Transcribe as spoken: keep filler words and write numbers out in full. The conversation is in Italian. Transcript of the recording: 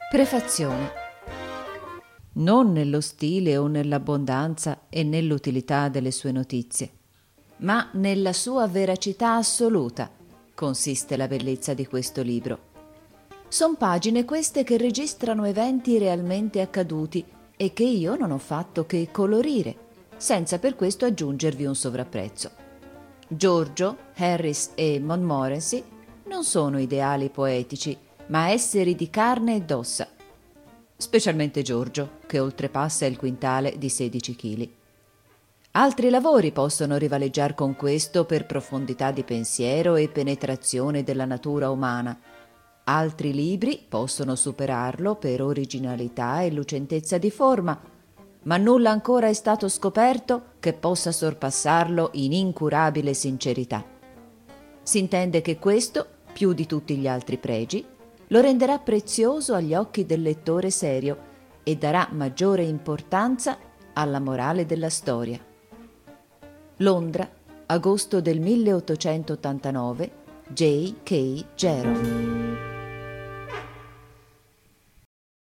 Prefazione. Non nello stile o nell'abbondanza e nell'utilità delle sue notizie, ma nella sua veracità assoluta consiste la bellezza di questo libro. Son pagine queste che registrano eventi realmente accaduti e che io non ho fatto che colorire, senza per questo aggiungervi un sovrapprezzo. Giorgio, Harris e Montmorency non sono ideali poetici, ma esseri di carne ed ossa, specialmente Giorgio, che oltrepassa il quintale di sedici chili. Altri lavori possono rivaleggiar con questo per profondità di pensiero e penetrazione della natura umana. Altri libri possono superarlo per originalità e lucentezza di forma, ma nulla ancora è stato scoperto che possa sorpassarlo in incurabile sincerità. Si intende che questo, più di tutti gli altri pregi, lo renderà prezioso agli occhi del lettore serio e darà maggiore importanza alla morale della storia. Londra, agosto del milleottocentottantanove, J K. Jero.